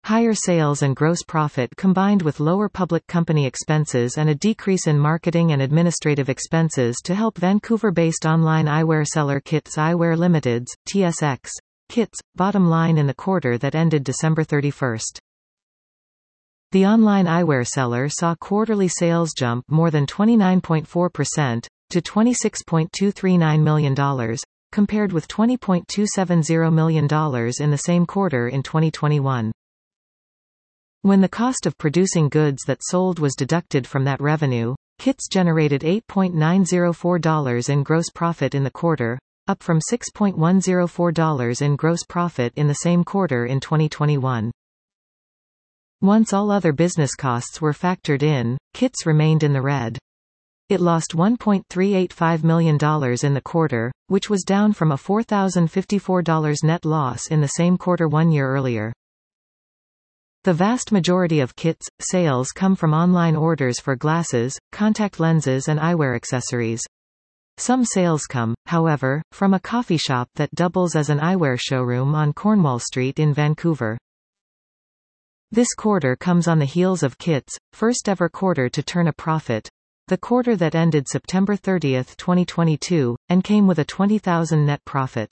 Higher sales and gross profit combined with lower public company expenses and a decrease in marketing and administrative expenses to help Vancouver-based online eyewear seller Kits Eyewear Limited's, TSX, Kits, bottom line in the quarter that ended December 31. The online eyewear seller saw quarterly sales jump more than 29.4%, to $26.239 million, compared with $20.270 million in the same quarter in 2021. When the cost of producing goods that sold was deducted from that revenue, Kits generated $8.904 in gross profit in the quarter, up from $6.104 in gross profit in the same quarter in 2021. Once all other business costs were factored in, Kits remained in the red. It lost $1.385 million in the quarter, which was down from a $4,054 net loss in the same quarter 1 year earlier. The vast majority of Kits' sales come from online orders for glasses, contact lenses and eyewear accessories. Some sales come, however, from a coffee shop that doubles as an eyewear showroom on Cornwall Street in Vancouver. This quarter comes on the heels of Kits' first ever quarter to turn a profit, the quarter that ended September 30, 2022, and came with a $20,000 net profit.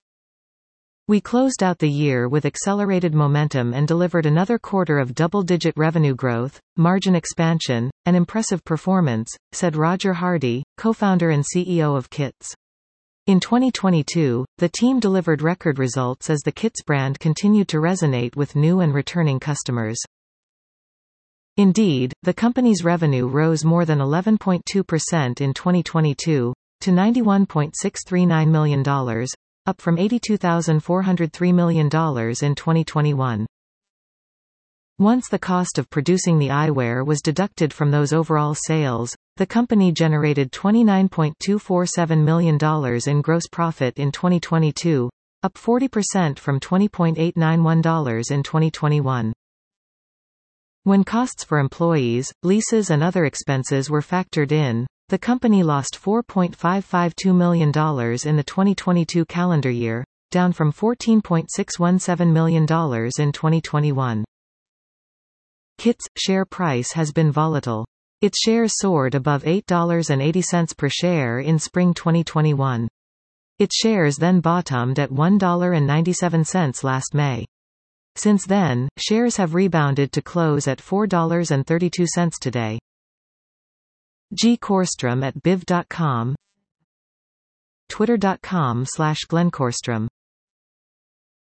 We closed out the year with accelerated momentum and delivered another quarter of double-digit revenue growth, margin expansion, and impressive performance, said Roger Hardy, co-founder and CEO of Kits. In 2022, the team delivered record results as the Kits brand continued to resonate with new and returning customers. Indeed, the company's revenue rose more than 11.2% in 2022, to $91.639 million, up from $82,403 million in 2021. Once the cost of producing the eyewear was deducted from those overall sales, the company generated $29.247 million in gross profit in 2022, up 40% from $20.891 in 2021. When costs for employees, leases and other expenses were factored in, the company lost $4.552 million in the 2022 calendar year, down from $14.617 million in 2021. Kits' share price has been volatile. Its shares soared above $8.80 per share in spring 2021. Its shares then bottomed at $1.97 last May. Since then, shares have rebounded to close at $4.32 today. G. Korstrom at BIV.com, Twitter.com/GlenKorstrom